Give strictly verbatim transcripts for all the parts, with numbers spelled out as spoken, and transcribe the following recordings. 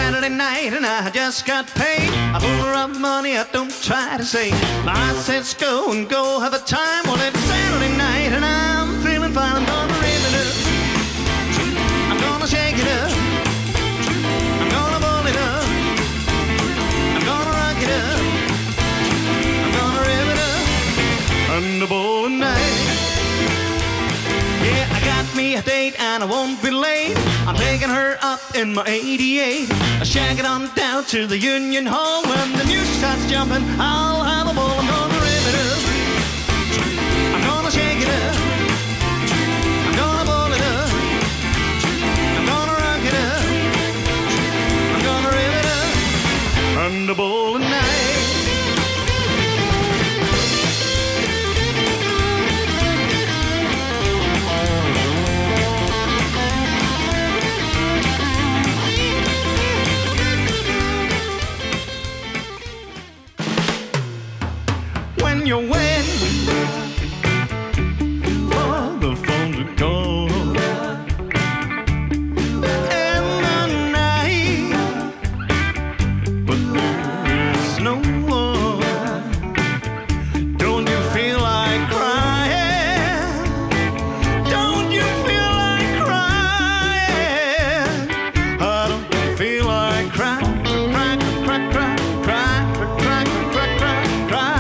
Saturday night and I just got paid. I pull her up money, I don't try to save. My heart says go and go have a time. Well, it's Saturday night and I'm feeling fine. I'm gonna rip it up, I'm gonna shake it up, I'm gonna ball it up, I'm gonna rock it up, I'm gonna rip it up under bowling night. Yeah, I got me a date and I won't be late. I'm taking her up in my eighty-eight. I shag it on down to the Union Hall. When the music starts jumping, I'll have a ball. I'm gonna rip it up, I'm gonna shake it up, I'm gonna ball it up, I'm gonna rock it up, I'm gonna rip it up under bowling night. When you're waiting for the phone to call in the night, but there is no one, don't you feel like crying? Don't you feel like crying? I don't feel like crying, cry, cry, cry, cry, cry, cry, cry, cry.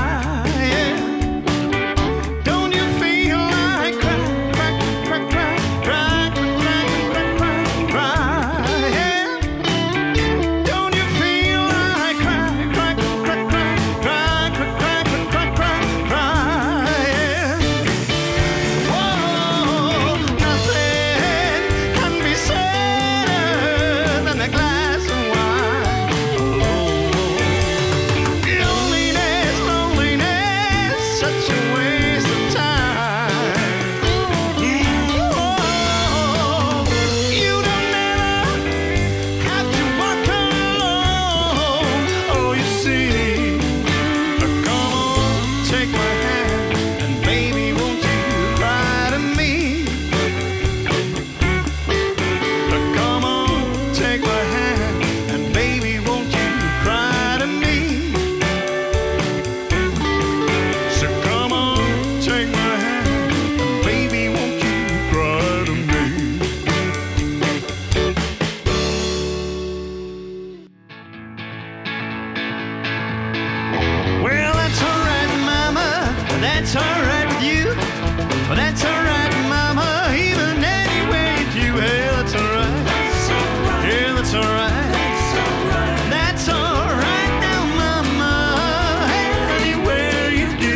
That's alright with you, well, that's alright, mama, even anywhere you do. Hey, that's alright, yeah, that's alright, that's alright now, mama, anywhere you do.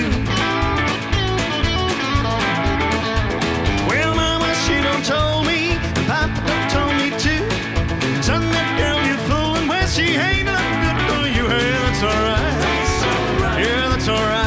Well, mama, she done told me, and papa done told me too. Son, that girl you're fooling with, she ain't nothing good for you. Hey, that's alright, yeah, that's alright.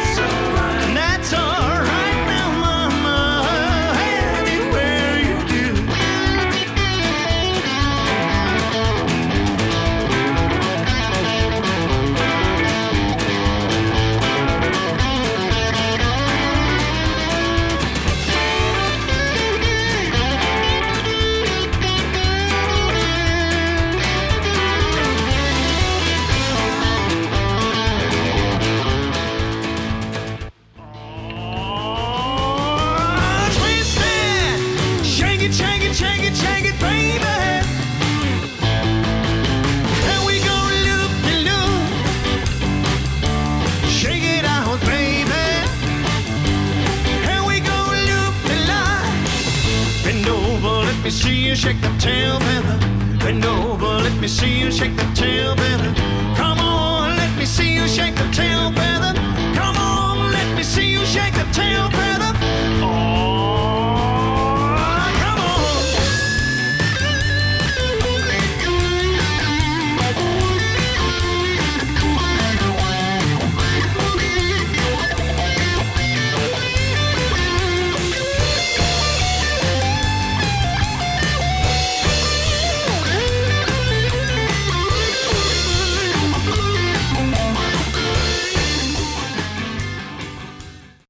Shake it, shake it, shake it, baby. And we go loop-de-loop. Shake it out, baby. And we go loop-de-line. Bend over, let me see you shake the tail feather. Bend over, let me see you shake the tail feather. Come on, let me see you shake the tail feather. Come on, let me see you shake the tail feather.